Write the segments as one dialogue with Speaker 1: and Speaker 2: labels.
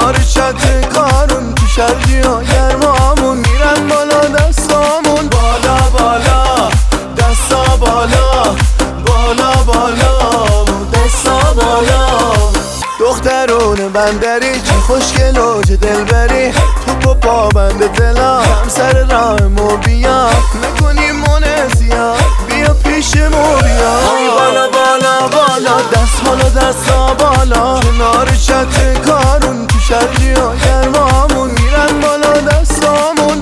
Speaker 1: کنار چت کارون تو شرجی ها گرمامون میرن بالا دستامون بالا بالا دستا بالا بالا بالا دستا بالا دخترون بندری چه خوشگل و چه دلبری تو پابند دلا کم سر راه مو بیا نکنی منزیا بیا پیش مو بیا بالا بالا بالا دست بالا دستا بالا کنار چت کارون تو شرجی ها گرمامون میرن بالا دستامون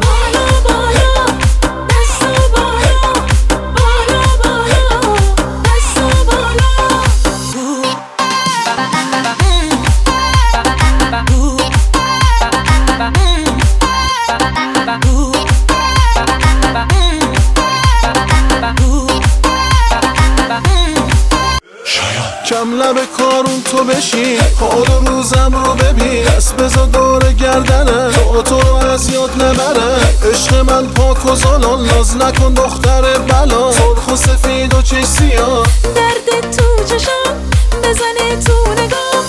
Speaker 1: کم لب کارون تو بشین حال و روزم رو ببین دست بزا دور گردنه تو رو از یاد نبره عشق من پاک و زلال ناز نکن دختر بلا سرخ و سفید و چش سیاه
Speaker 2: درد تو چشم بزنه تو نگاه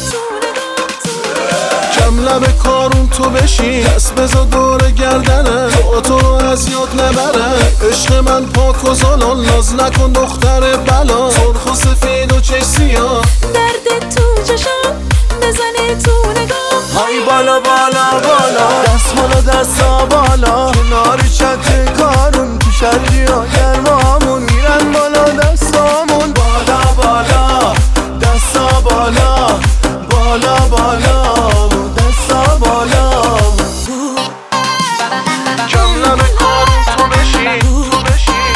Speaker 1: کم لب کارون تو بشین دست بزا دور گردنه تو رو از یاد نبره عشق من پاک و زلال ناز نکن دختر بلا سرخ و سفید و چش سیاه
Speaker 2: درد تو چشم بزنه تو نگاه
Speaker 1: های بالا بالا بالا دست بالا دستا بالا کنار چت کارون تو شرجی ها گرمامون میرن بالا دستامون بالا بالا دستا بالا بالا بالا دستا بالا کم لب کارون تو بشین تو بشین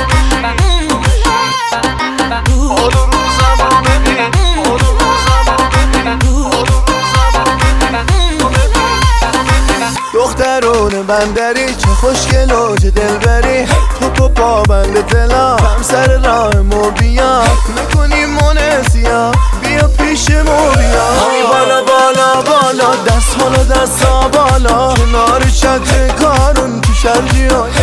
Speaker 1: حال و روزم رو ببین حال و روزم رو ببین حال و روزم رو ببین دخترون بندری چه خوشگل و چه دلبری تو پابند دلا کم سر راه مو بیا نکنی منزیا بیا پیش مو بیا بالا بالا بالا دست بالا دستا بالا کنار چت کارون تو شرجی ها